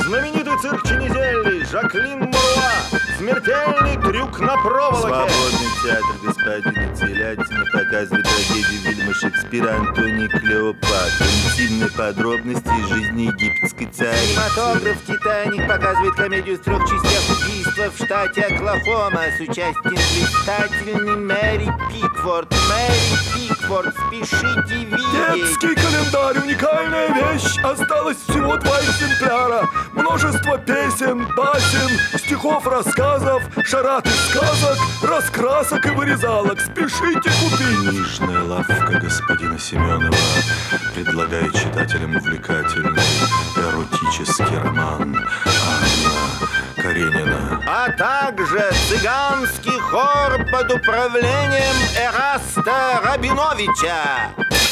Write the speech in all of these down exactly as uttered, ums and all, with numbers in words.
знаменитый цирк Ченизелли, Жаклин Муруа, смертельный трюк на проволоке. Свободный театр господина Телятина показывает трагедию Вильяма Шекспира «Антоний и Клеопатра». Интимные подробности из жизни египетской царицы. Кинематограф «Титаник» показывает комедию в трех частях убийства в штате Оклахома с участием блистательной Мэри Пикфорд. Мэри Пикфорд, спешите видеть. Детский календарь, уникальная вещь. Осталось всего два экземпляра. Множество песен, басен, стихов, рассказов, шарат из сказок, раскрасок и вырезалок. Спешите купить. Книжная лавка господина Семенова предлагает читателям увлекательный эротический роман Анна Каренина. А также цыганский хор под управлением Эраста Рабиновича.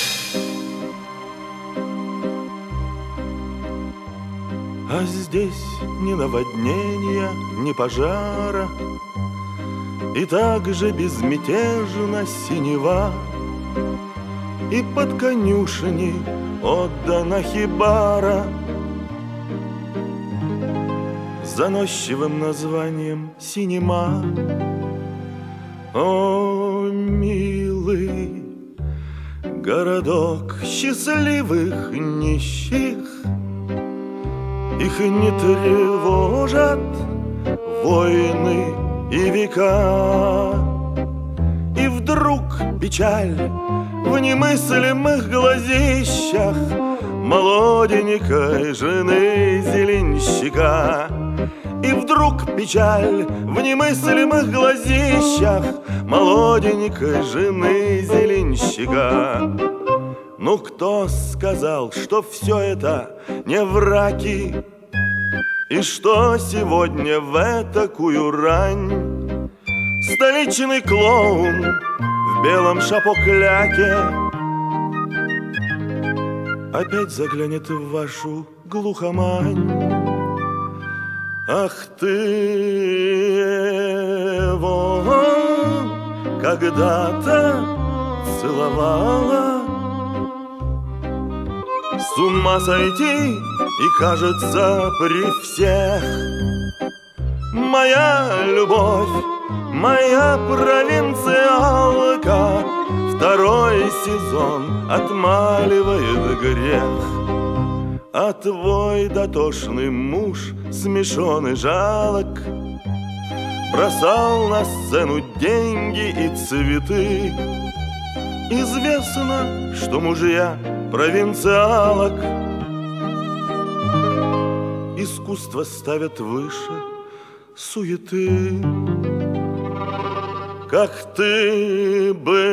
А здесь ни наводнения, ни пожара, и так же безмятежна синева, и под конюшни отдана хибара с заносчивым названием «Синема». О, милый городок счастливых нищих, их не тревожат войны и века. И вдруг печаль в немыслимых глазищах молоденькой жены зеленщика. И вдруг печаль в немыслимых глазищах молоденькой жены зеленщика. Ну кто сказал, что все это не враки, и что сегодня в такую рань столичный клоун в белом шапокляке опять заглянет в вашу глухомань? Ах, ты его когда-то целовала, с ума сойти и, кажется, при всех. Моя любовь, моя провинциалка второй сезон отмаливает грех. А твой дотошный муж, смешон и жалок, бросал на сцену деньги и цветы. Известно, что мужья провинциалок искусство ставят выше суеты. Как ты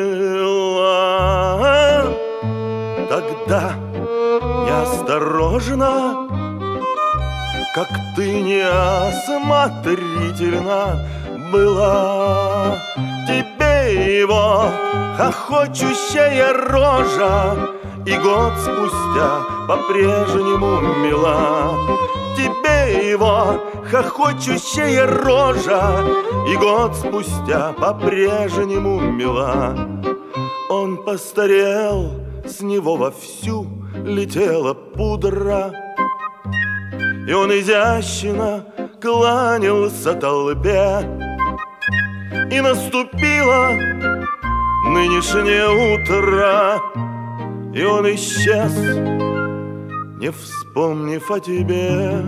была тогда неосторожна, как ты неосмотрительна была. Тебе его хохочущая рожа и год спустя по-прежнему мила. Тебе его хохочущая рожа и год спустя по-прежнему мила. Он постарел, с него вовсю летела пудра, и он изящно кланялся толпе. И наступило нынешнее утро, и он исчез, не вспомнив о тебе.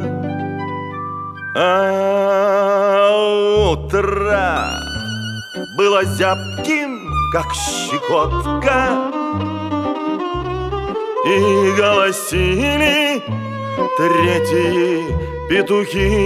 А утро было зябким, как щекотка, и голосили третьи петухи.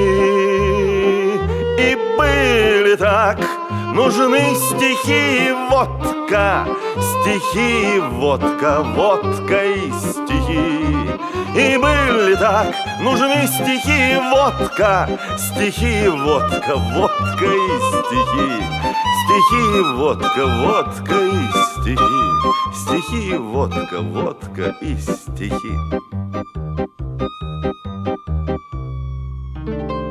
И были так нужны стихи и водка, стихи и водка, водка и стихи. И были так нужны стихи и водка, стихи и водка, водка и стихи. Стихи и водка, водка и стихи. Стихи и водка, водка и стихи.